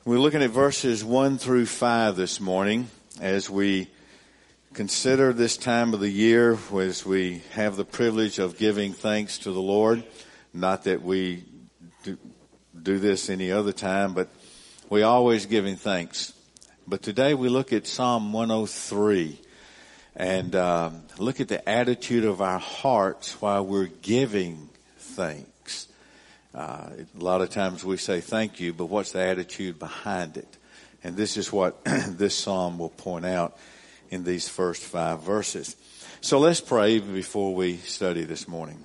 We're looking at verses 1 through 5 this morning as we consider this time of the year, as we have the privilege of giving thanks to the Lord. Not that we do this any other time, but we always giving thanks. But today we look at Psalm 103 and look at the attitude of our hearts while we're giving thanks. A lot of times we say thank you, but what's the attitude behind it? And this is what this psalm will point out in these first 5 verses. So let's pray before we study this morning.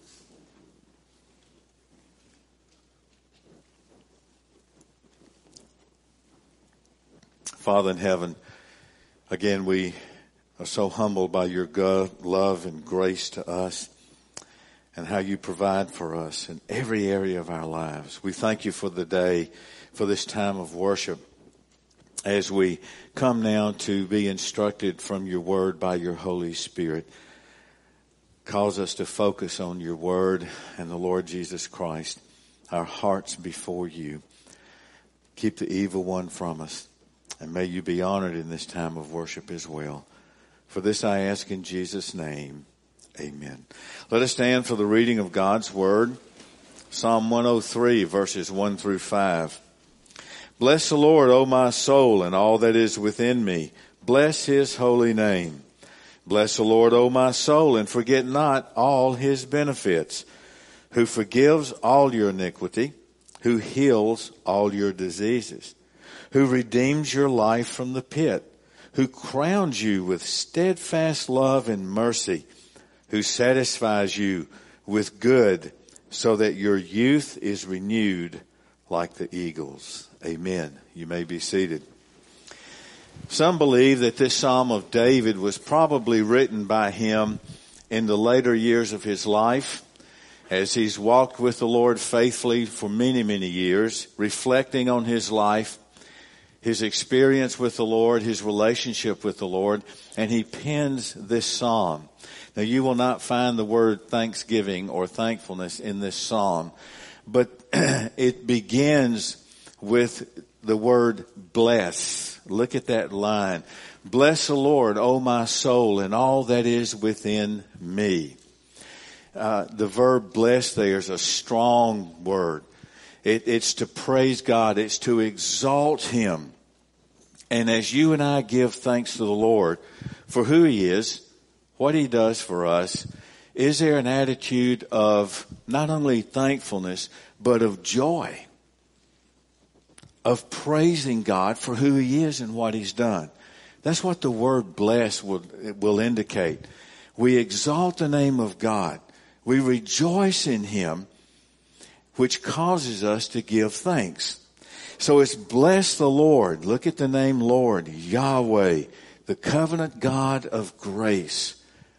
Father in heaven, again, we are so humbled by your love and grace to us and how you provide for us in every area of our lives. We thank you for the day, for this time of worship, as we come now to be instructed from your word by your Holy Spirit. Cause us to focus on your word and the Lord Jesus Christ, our hearts before you. Keep the evil one from us, and may you be honored in this time of worship as well. For this I ask in Jesus' name. Amen. Let us stand for the reading of God's Word. Psalm 103, verses 1 through 5. Bless the Lord, O my soul, and all that is within me. Bless his holy name. Bless the Lord, O my soul, and forget not all his benefits, who forgives all your iniquity, who heals all your diseases, who redeems your life from the pit, who crowns you with steadfast love and mercy, who satisfies you with good so that your youth is renewed like the eagles. Amen. You may be seated. Some believe that this Psalm of David was probably written by him in the later years of his life as he's walked with the Lord faithfully for many, many years, reflecting on his life, his experience with the Lord, his relationship with the Lord, and he pens this psalm. Now, you will not find the word thanksgiving or thankfulness in this psalm, but it begins with the word bless. Look at that line. Bless the Lord, O my soul, and all that is within me. The verb bless there is a strong word. It's to praise God. It's to exalt him. And as you and I give thanks to the Lord for who he is, what he does for us, is there an attitude of not only thankfulness, but of joy, of praising God for who he is and what he's done? That's what the word bless will indicate. We exalt the name of God. We rejoice in him, which causes us to give thanks. So it's bless the Lord. Look at the name Lord, Yahweh, the covenant God of grace.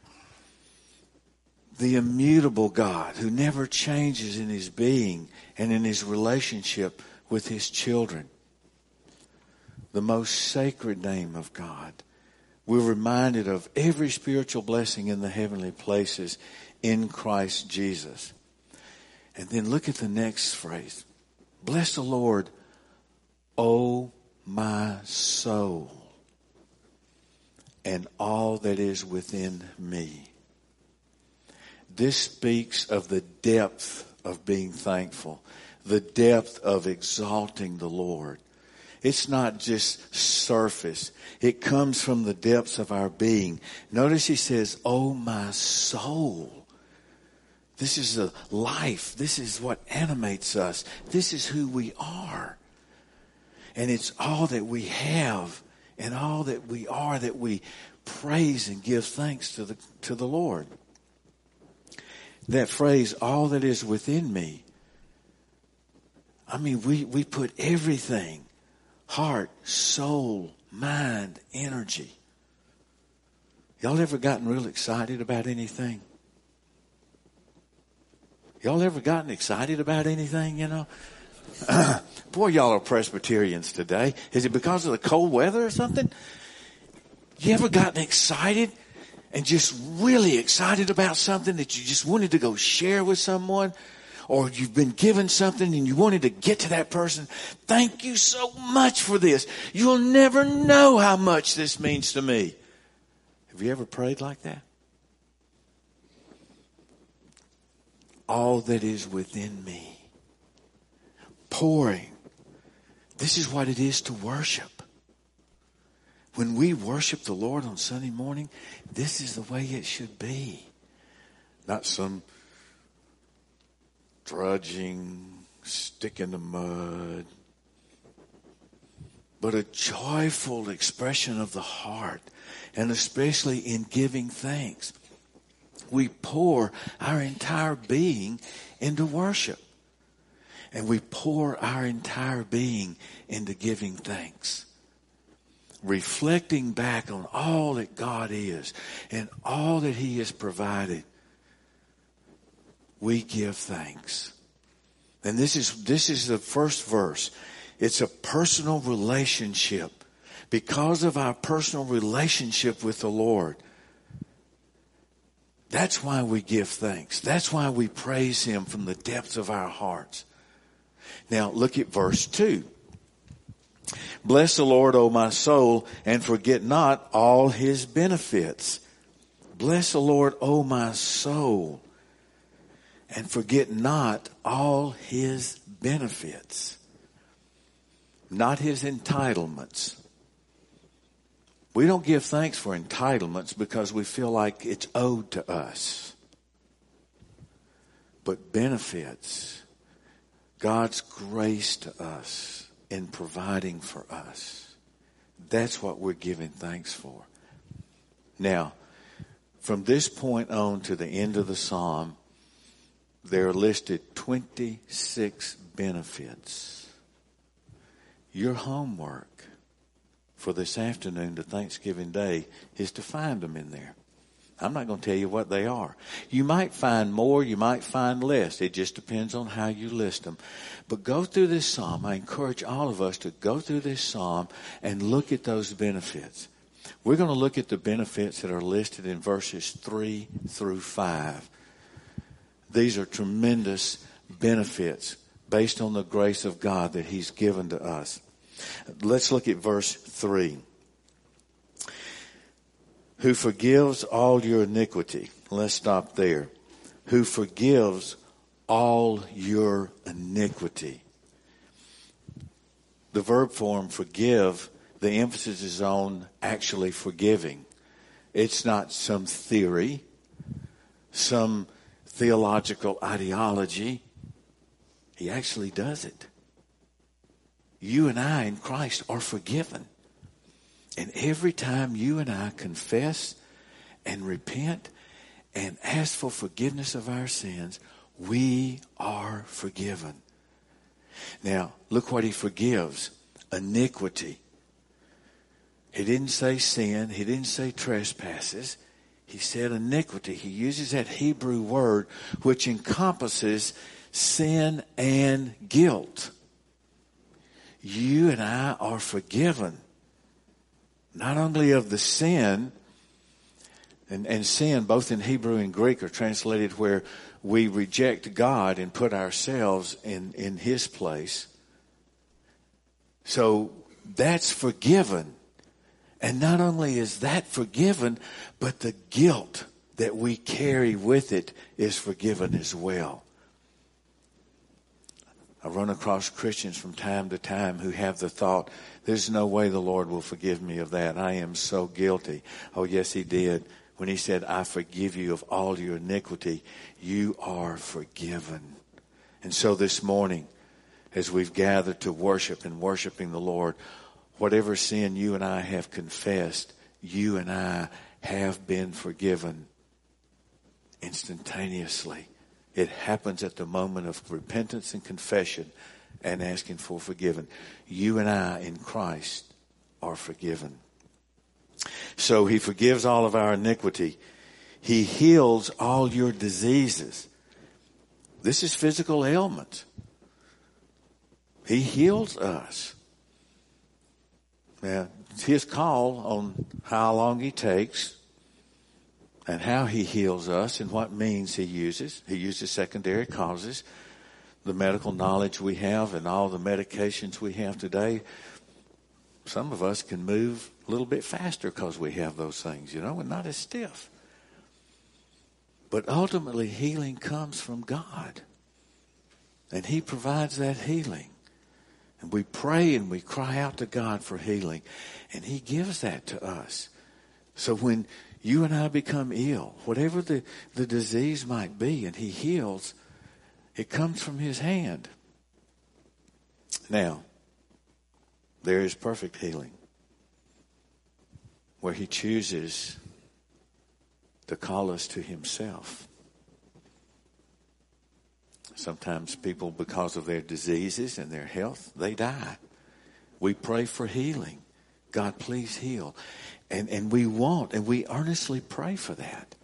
The immutable God who never changes in his being and in his relationship with his children. The most sacred name of God. We're reminded of every spiritual blessing in the heavenly places in Christ Jesus. And then look at the next phrase. Bless the Lord, O my soul, and all that is within me. This speaks of the depth of being thankful, the depth of exalting the Lord. It's not just surface. It comes from the depths of our being. Notice he says, "Oh, my soul." This is a life. This is what animates us. This is who we are. And it's all that we have and all that we are that we praise and give thanks to the Lord. That phrase, all that is within me. I mean, we put everything, heart, soul, mind, energy. Y'all ever gotten real excited about anything? Y'all ever gotten excited about anything, you know? Boy, y'all are Presbyterians today. Is it because of the cold weather or something? You ever gotten excited and just really excited about something that you just wanted to go share with someone? or you've been given something and you wanted to get to that person. Thank you so much for this. You'll never know how much this means to me. Have you ever prayed like that? All that is within me. Pouring. This is what it is to worship. When we worship the Lord on Sunday morning, this is the way it should be. Not some drudging, stick in the mud, but a joyful expression of the heart, and especially in giving thanks. We pour our entire being into worship, and we pour our entire being into giving thanks. Reflecting back on all that God is and all that He has provided, we give thanks. And this is the first verse. It's a personal relationship. Because of our personal relationship with the Lord, that's why we give thanks. That's why we praise Him from the depths of our hearts. Now look at verse 2. Bless the Lord, O my soul, and forget not all His benefits. Bless the Lord, O my soul, and forget not all His benefits. Not His entitlements. We don't give thanks for entitlements because we feel like it's owed to us. But benefits, God's grace to us in providing for us. That's what we're giving thanks for. Now, from this point on to the end of the psalm, there are listed 26 benefits. Your homework for this afternoon to Thanksgiving Day is to find them in there. I'm not going to tell you what they are. You might find more, you might find less. It just depends on how you list them. But go through this psalm. I encourage all of us to go through this psalm and look at those benefits. We're going to look at the benefits that are listed in verses 3 through 5. These are tremendous benefits based on the grace of God that He's given to us. Let's look at verse 3. Who forgives all your iniquity. Let's stop there. Who forgives all your iniquity. The verb form forgive, the emphasis is on actually forgiving. It's not some theory, some theological ideology. He actually does it. You and I in Christ are forgiven. And every time you and I confess and repent and ask for forgiveness of our sins, we are forgiven. Now, look what He forgives. Iniquity. He didn't say sin. He didn't say trespasses. He said iniquity. He uses that Hebrew word which encompasses sin and guilt. You and I are forgiven. Not only of the sin, and sin both in Hebrew and Greek are translated where we reject God and put ourselves in His place. So that's forgiven. And not only is that forgiven, but the guilt that we carry with it is forgiven as well. I run across Christians from time to time who have the thought, there's no way the Lord will forgive me of that. I am so guilty. Oh, yes, He did. When He said, I forgive you of all your iniquity, you are forgiven. And so this morning, as we've gathered to worship and worshiping the Lord, whatever sin you and I have confessed, you and I have been forgiven instantaneously. It happens at the moment of repentance and confession and asking for forgiveness. You and I in Christ are forgiven. So He forgives all of our iniquity. He heals all your diseases. This is physical ailments. He heals us. Now, it's His call on how long He takes and how He heals us and what means He uses. He uses secondary causes. the medical knowledge we have and all the medications we have today, some of us can move a little bit faster because we have those things, and not as stiff. But ultimately, healing comes from God. And He provides that healing. And we pray and we cry out to God for healing. And He gives that to us. So when you and I become ill, whatever the disease might be, and He heals, it comes from His hand. Now, there is perfect healing, where He chooses to call us to Himself. Sometimes people, because of their diseases and their health, they die. We pray for healing. God, please heal. And we want, and we earnestly pray for that.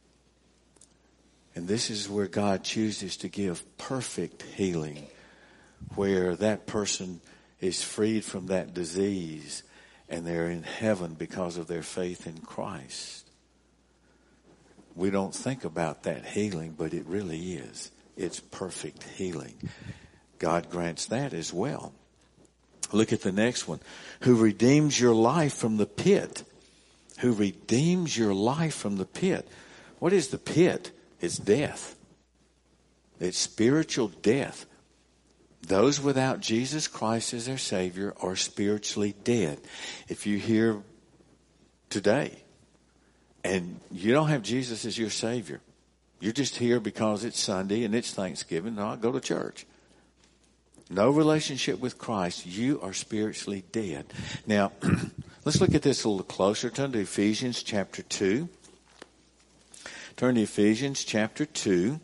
And this is where God chooses to give perfect healing, where that person is freed from that disease and they're in heaven because of their faith in Christ. We don't think about that healing, but it really is. It's perfect healing. God grants that as well. Look at the next one. Who redeems your life from the pit. Who redeems your life from the pit. What is the pit? It's death. It's spiritual death. Those without Jesus Christ as their Savior are spiritually dead. If you hear today and you don't have Jesus as your Savior, you're just here because it's Sunday and it's Thanksgiving. No, I go to church. No relationship with Christ. You are spiritually dead. Now, let's look at this a little closer. Turn to Ephesians chapter 2. Turn to Ephesians chapter 2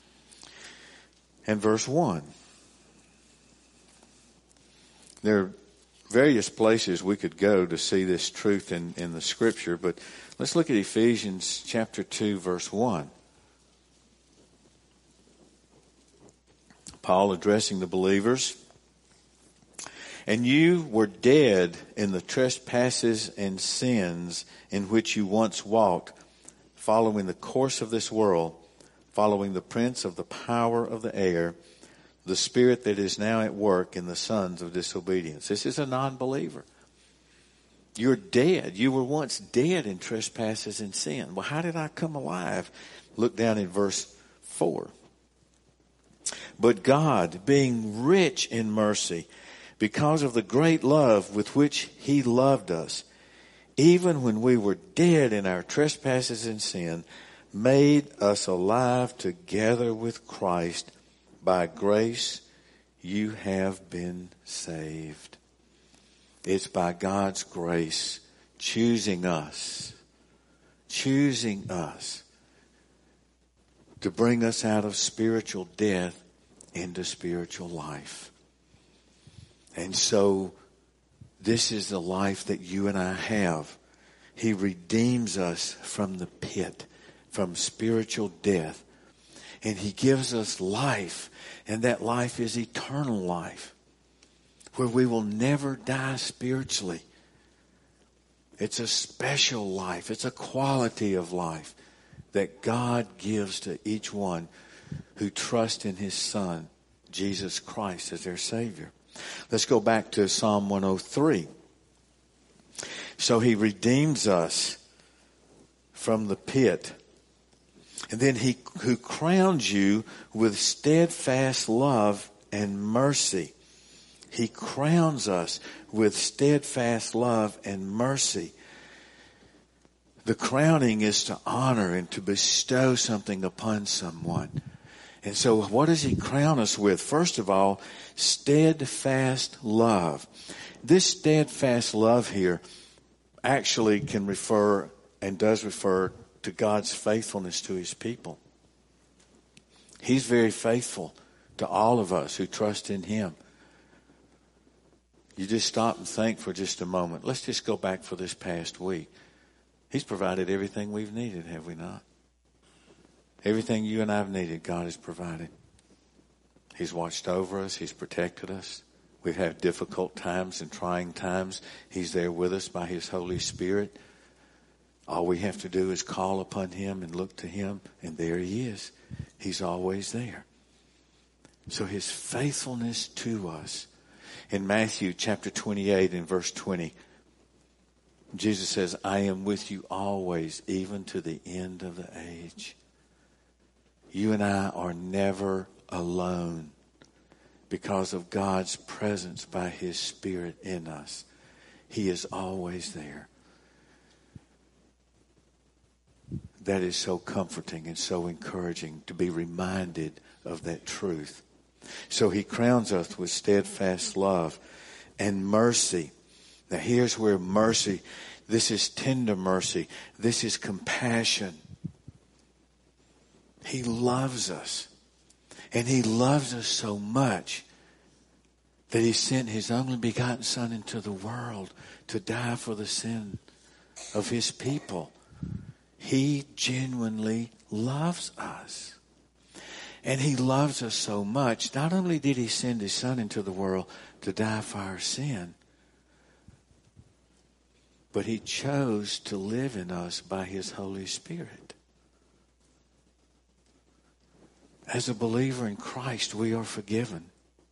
and verse 1. There are various places we could go to see this truth in the Scripture, but let's look at Ephesians chapter 2, verse 1. Paul addressing the believers. And you were dead in the trespasses and sins in which you once walked, following the course of this world, following the prince of the power of the air, the spirit that is now at work in the sons of disobedience. This is a non-believer. You're dead. You were once dead in trespasses and sin. Well, how did I come alive? Look down in verse 4. But God, being rich in mercy, because of the great love with which He loved us, even when we were dead in our trespasses and sin, made us alive together with Christ. By grace you have been saved. It's by God's grace choosing us to bring us out of spiritual death into spiritual life. And so this is the life that you and I have. He redeems us from the pit, from spiritual death. And He gives us life. And that life is eternal life, where we will never die spiritually. It's a special life. It's a quality of life that God gives to each one who trust in His Son, Jesus Christ, as their Savior. Let's go back to Psalm 103. So He redeems us from the pit. And then He who crowns you with steadfast love and mercy. He crowns us with steadfast love and mercy. The crowning is to honor and to bestow something upon someone. And so what does He crown us with? First of all, steadfast love. This steadfast love here actually can refer and does refer to God's faithfulness to His people. He's very faithful to all of us who trust in Him. You just stop and think for just a moment. Let's just go back for this past week. He's provided everything we've needed, have we not? Everything you and I have needed, God has provided. He's watched over us. He's protected us. We've had difficult times and trying times. He's there with us by His Holy Spirit. All we have to do is call upon Him and look to Him, and there He is. He's always there. So his faithfulness to us. In Matthew chapter 28 and verse 20, Jesus says, I am with you always, even to the end of the age. You and I are never alone because of God's presence by his Spirit in us. He is always there. That is so comforting and so encouraging to be reminded of that truth. So he crowns us with steadfast love and mercy. Now here's where mercy, this is tender mercy. This is compassion. He loves us. And he loves us so much that he sent his only begotten Son into the world to die for the sin of his people. He genuinely loves us. And he loves us so much. Not only did he send his Son into the world to die for our sin, but he chose to live in us by his Holy Spirit. As a believer in Christ, we are forgiven.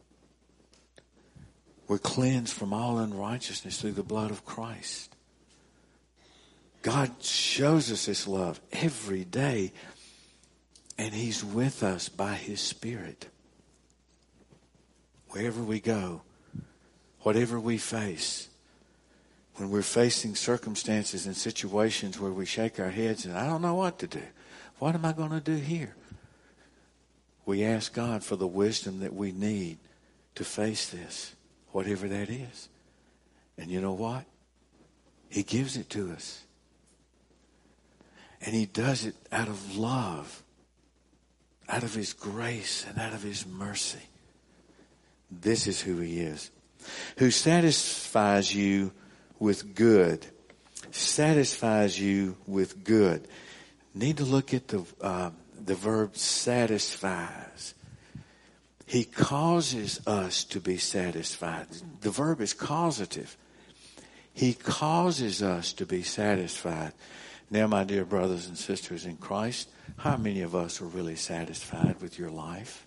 We're cleansed from all unrighteousness through the blood of Christ. God shows us his love every day, and he's with us by his Spirit. Wherever we go, whatever we face, when we're facing circumstances and situations where we shake our heads and I don't know what to do. What am I going to do here? We ask God for the wisdom that we need to face this, whatever that is. And you know what? He gives it to us. And he does it out of love, out of his grace, and out of his mercy. This is who he is. Who satisfies you with good. Satisfies you with good. Need to look at the verb satisfies. He causes us to be satisfied. The verb is causative. He causes us to be satisfied. Now, my dear brothers and sisters in Christ, how many of us are really satisfied with your life?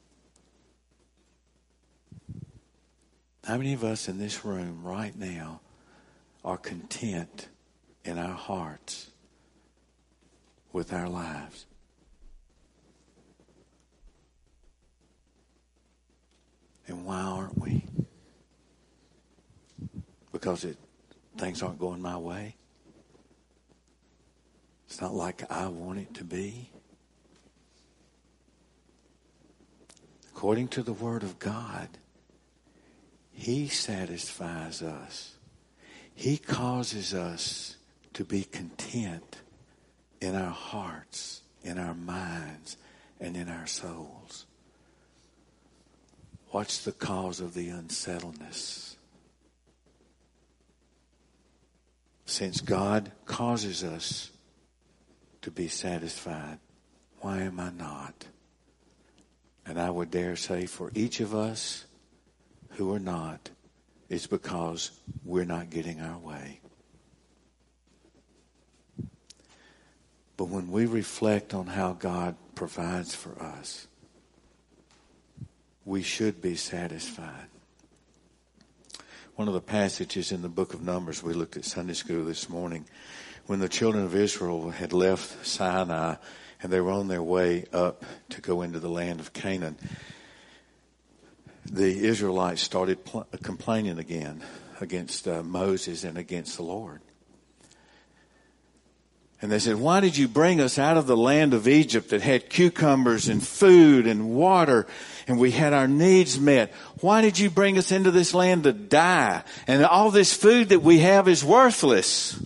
How many of us in this room right now are content in our hearts with our lives? And why aren't we? Because things aren't going my way. It's not like I want it to be. According to the Word of God, he satisfies us. He causes us to be content in our hearts, in our minds, and in our souls. What's the cause of the unsettledness? Since God causes us to be satisfied, why am I not? And I would dare say for each of us who are not, it's because we're not getting our way. But when we reflect on how God provides for us, we should be satisfied. One of the passages in the book of Numbers we looked at Sunday school this morning, when the children of Israel had left Sinai and they were on their way up to go into the land of Canaan, the Israelites started complaining again against Moses and against the Lord. And they said, why did you bring us out of the land of Egypt that had cucumbers and food and water and we had our needs met? Why did you bring us into this land to die? And all this food that we have is worthless.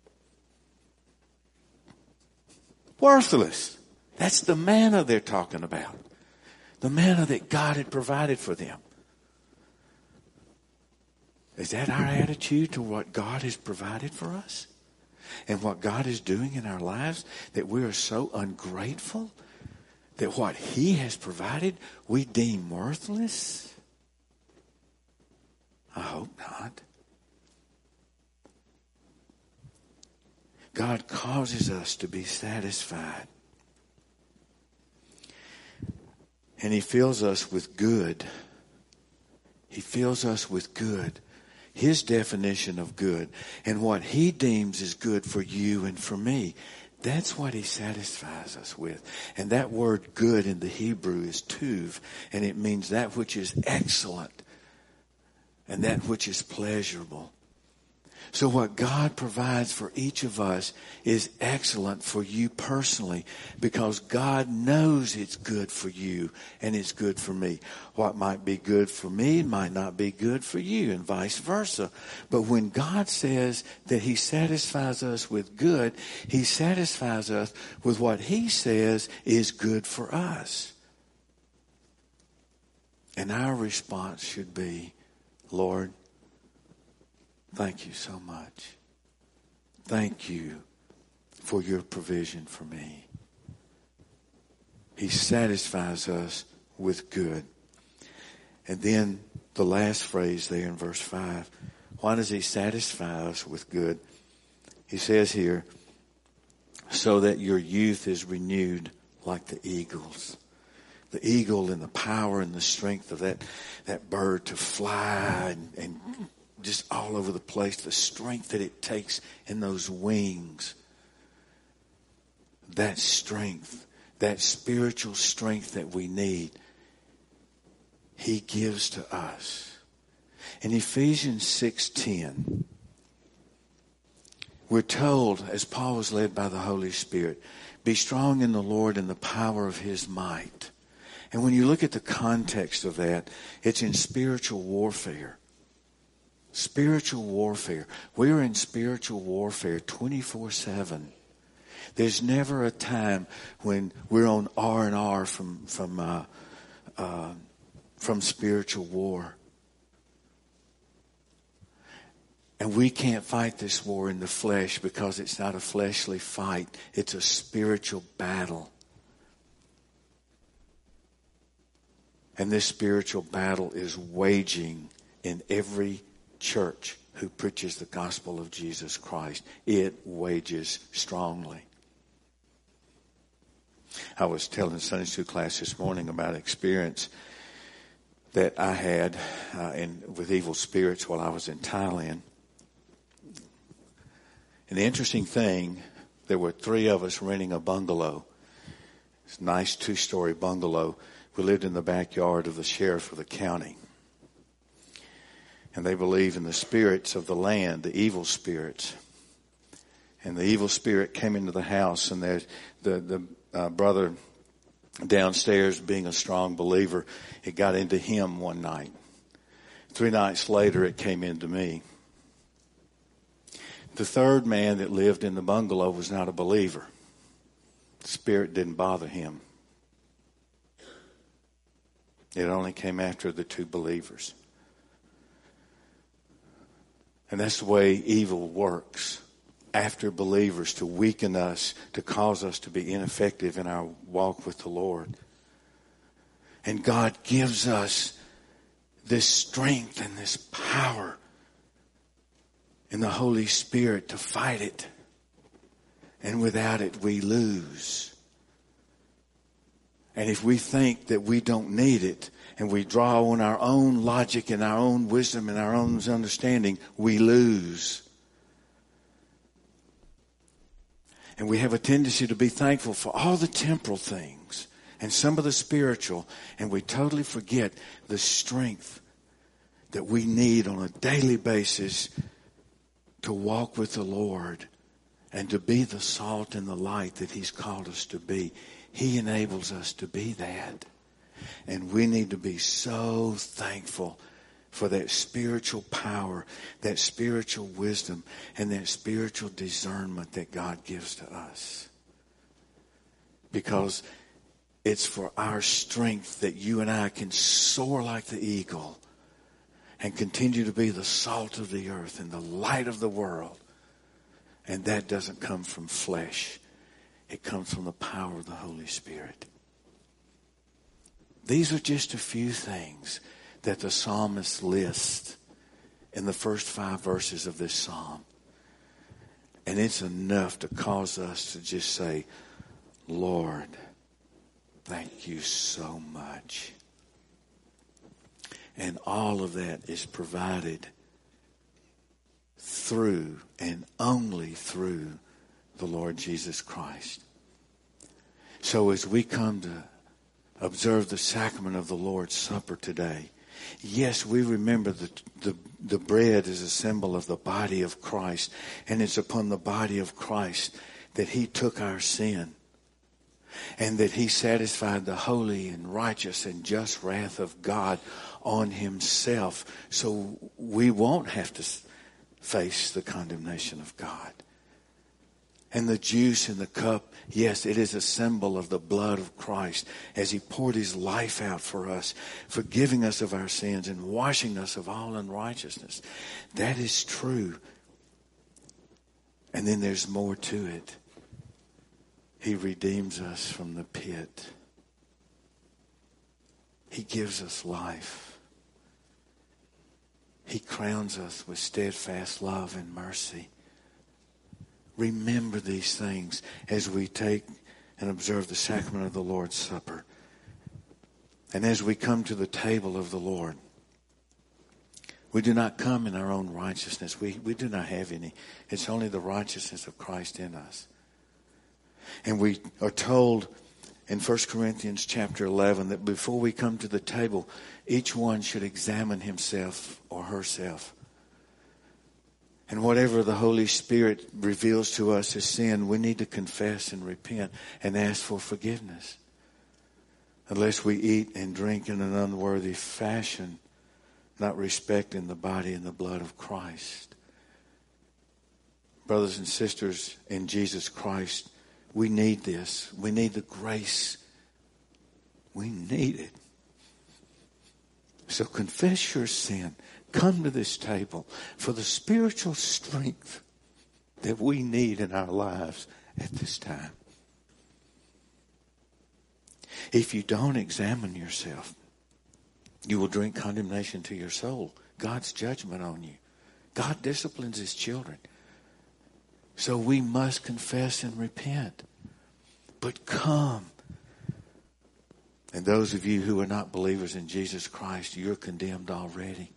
Worthless. That's the manna they're talking about. The manna that God had provided for them. Is that our attitude to what God has provided for us? And what God is doing in our lives, that we are so ungrateful that what he has provided we deem worthless? I hope not. God causes us to be satisfied. And He fills us with good. He fills us with good. His definition of good. And what He deems is good for you and for me. That's what He satisfies us with. And that word good in the Hebrew is tuv. And it means that which is excellent. And that which is pleasurable. So what God provides for each of us is excellent for you personally, because God knows it's good for you and it's good for me. What might be good for me might not be good for you, and vice versa. But when God says that He satisfies us with good, He satisfies us with what He says is good for us. And our response should be, Lord, thank you so much. Thank you for your provision for me. He satisfies us with good. And then the last phrase there in verse 5. Why does He satisfy us with good? He says here, so that your youth is renewed like the eagles. The eagle and the power and the strength of that bird to fly and just all over the place, the strength that it takes in those wings. That strength, that spiritual strength that we need, He gives to us. In Ephesians 6:10, we're told, as Paul was led by the Holy Spirit, be strong in the Lord and the power of His might. And when you look at the context of that, it's in spiritual warfare. Spiritual warfare. We're in spiritual warfare 24/7. There's never a time when we're on R&R from spiritual war. And we can't fight this war in the flesh because it's not a fleshly fight. It's a spiritual battle. And this spiritual battle is waging in every church who preaches the gospel of Jesus Christ. It wages strongly. I was telling Sunday school class this morning about an experience that I had with evil spirits while I was in Thailand. And the interesting thing, there were 3 of us renting a bungalow. It's a nice 2-story bungalow. We lived in the backyard of the sheriff of the county. And they believe in the spirits of the land, the evil spirits. And the evil spirit came into the house, and the brother downstairs, being a strong believer, it got into him one night. 3 nights later, it came into me. The 3rd man that lived in the bungalow was not a believer. The spirit didn't bother him. It only came after the 2 believers. And that's the way evil works. After believers, to weaken us, to cause us to be ineffective in our walk with the Lord. And God gives us this strength and this power in the Holy Spirit to fight it. And without it, we lose. And if we think that we don't need it, and we draw on our own logic and our own wisdom and our own understanding, we lose. And we have a tendency to be thankful for all the temporal things and some of the spiritual, and we totally forget the strength that we need on a daily basis to walk with the Lord and to be the salt and the light that He's called us to be. He enables us to be that. And we need to be so thankful for that spiritual power, that spiritual wisdom, and that spiritual discernment that God gives to us. Because it's for our strength that you and I can soar like the eagle and continue to be the salt of the earth and the light of the world. And that doesn't come from flesh. It comes from the power of the Holy Spirit. These are just a few things that the psalmist lists in the first 5 verses of this psalm. And it's enough to cause us to just say, Lord, Thank you so much. And all of that is provided through and only through the Lord Jesus Christ. So as we come to observe the sacrament of the Lord's Supper today, yes, we remember that the bread is a symbol of the body of Christ, and it's upon the body of Christ that He took our sin, and that He satisfied the holy and righteous and just wrath of God on Himself, so we won't have to face the condemnation of God. And the juice in the cup, yes, it is a symbol of the blood of Christ as He poured His life out for us, forgiving us of our sins and washing us of all unrighteousness. That is true. And then there's more to it. He redeems us from the pit. He gives us life. He crowns us with steadfast love and mercy. Remember these things as we take and observe the sacrament of the Lord's Supper. And as we come to the table of the Lord, we do not come in our own righteousness. We do not have any. It's only the righteousness of Christ in us. And we are told in 1 Corinthians chapter 11 that before we come to the table, each one should examine himself or herself. And whatever the Holy Spirit reveals to us as sin, we need to confess and repent and ask for forgiveness. Unless we eat and drink in an unworthy fashion, not respecting the body and the blood of Christ. Brothers and sisters in Jesus Christ, we need this. We need the grace. We need it. So confess your sin. Come to this table for the spiritual strength that we need in our lives at this time. If you don't examine yourself, you will drink condemnation to your soul. God's judgment on you. God disciplines His children. So we must confess and repent. But come. And those of you who are not believers in Jesus Christ, you're condemned already.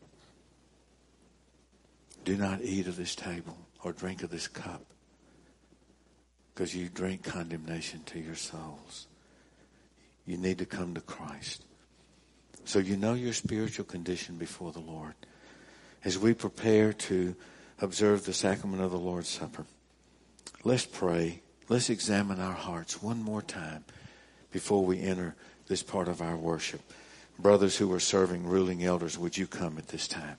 Do not eat of this table or drink of this cup, because you drink condemnation to your souls. You need to come to Christ. So you know your spiritual condition before the Lord. As we prepare to observe the sacrament of the Lord's Supper, let's pray. Let's examine our hearts one more time before we enter this part of our worship. Brothers who are serving ruling elders, would you come at this time?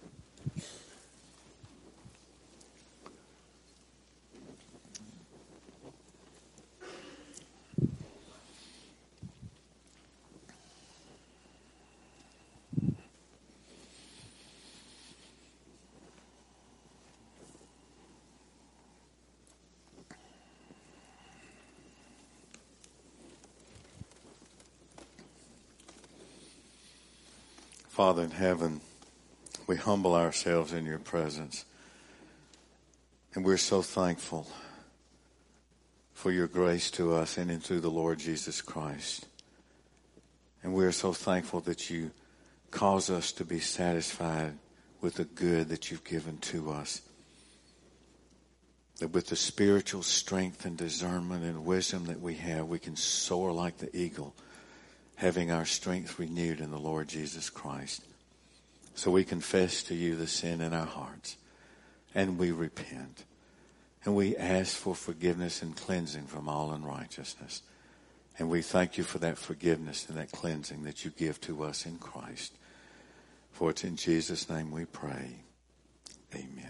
Father in heaven, we humble ourselves in your presence. And we're so thankful for your grace to us in and through the Lord Jesus Christ. And we're so thankful that you cause us to be satisfied with the good that you've given to us. That with the spiritual strength and discernment and wisdom that we have, we can soar like the eagle, having our strength renewed in the Lord Jesus Christ. So we confess to you the sin in our hearts, and we repent, and we ask for forgiveness and cleansing from all unrighteousness. And we thank you for that forgiveness and that cleansing that you give to us in Christ. For it's in Jesus' name we pray. Amen.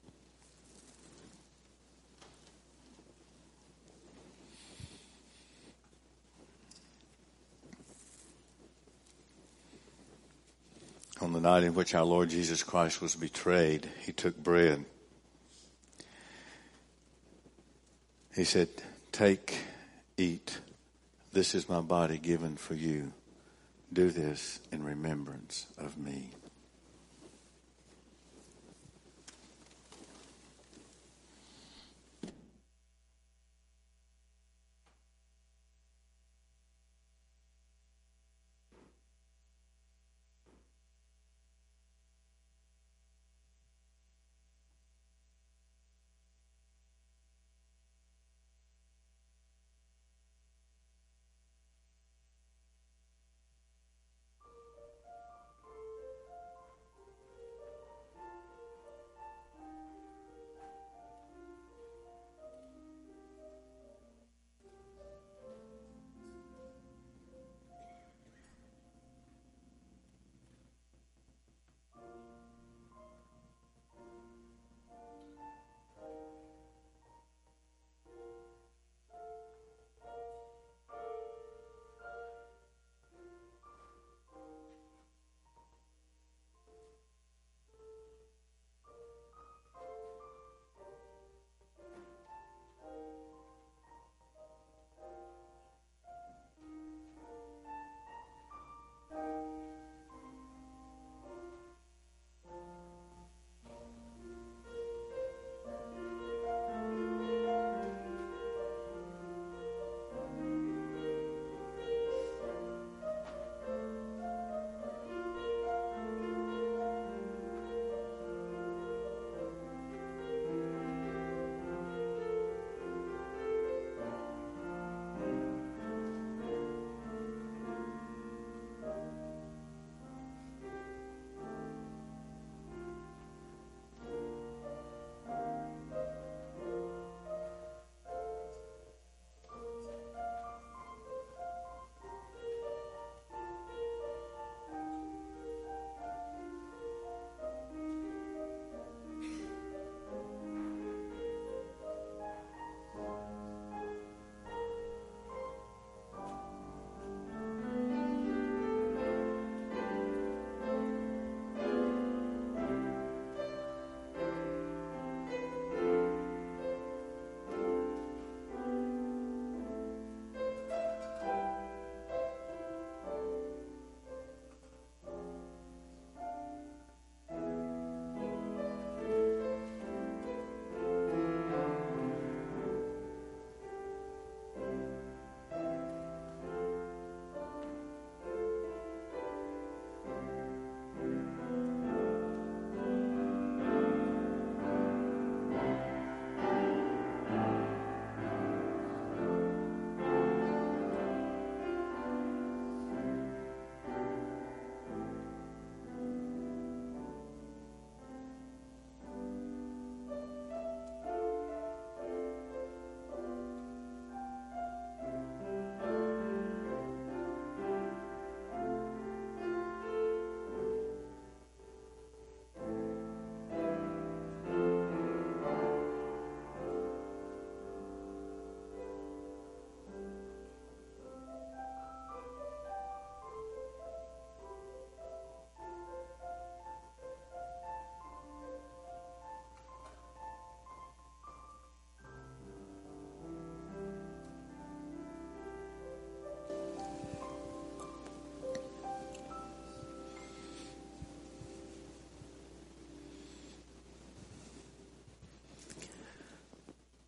On the night in which our Lord Jesus Christ was betrayed, he took bread. He said, "Take, eat. This is my body given for you. Do this in remembrance of me."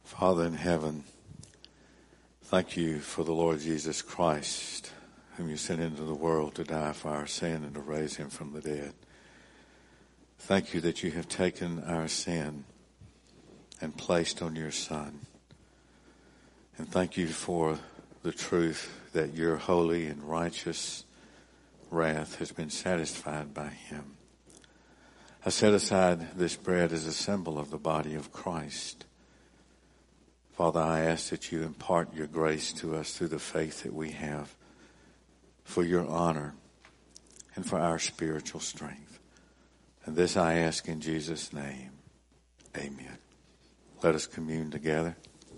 Father in heaven, thank you for the Lord Jesus Christ, whom you sent into the world to die for our sin and to raise him from the dead. Thank you that you have taken our sin and placed on your Son. And thank you for the truth that your holy and righteous wrath has been satisfied by him. I set aside this bread as a symbol of the body of Christ. Father, I ask that you impart your grace to us through the faith that we have for your honor and for our spiritual strength. And this I ask in Jesus' name. Amen. Let us commune together.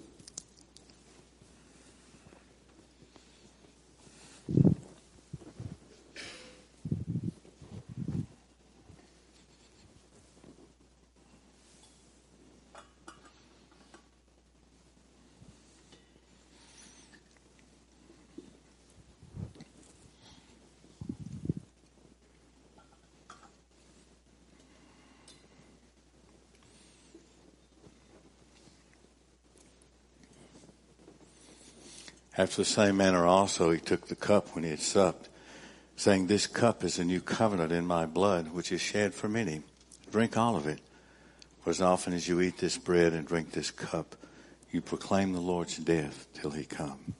After the same manner also he took the cup when he had supped, saying, "This cup is a new covenant in my blood, which is shed for many. Drink all of it. For as often as you eat this bread and drink this cup, you proclaim the Lord's death till he come."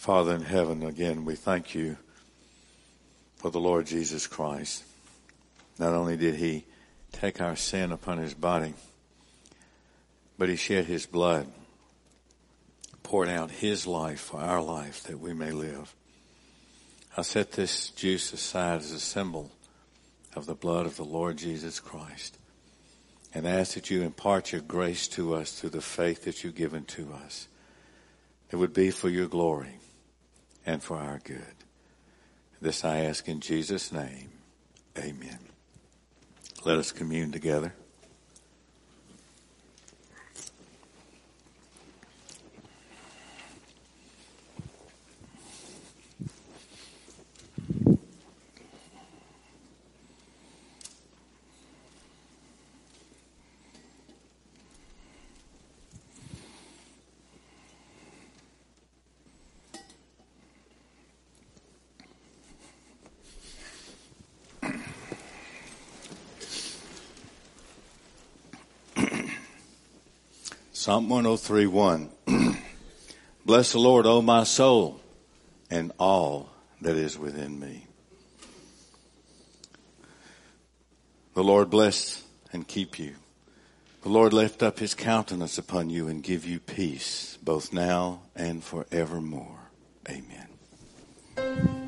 Father in heaven, again, we thank you for the Lord Jesus Christ. Not only did he take our sin upon his body, but he shed his blood, poured out his life for our life that we may live. I set this juice aside as a symbol of the blood of the Lord Jesus Christ, and ask that you impart your grace to us through the faith that you've given to us. It would be for your glory and for our good. This I ask in Jesus' name. Amen. Let us commune together. Psalm 103:1. Bless the Lord, O my soul, and all that is within me. The Lord bless and keep you. The Lord lift up his countenance upon you and give you peace, both now and forevermore. Amen.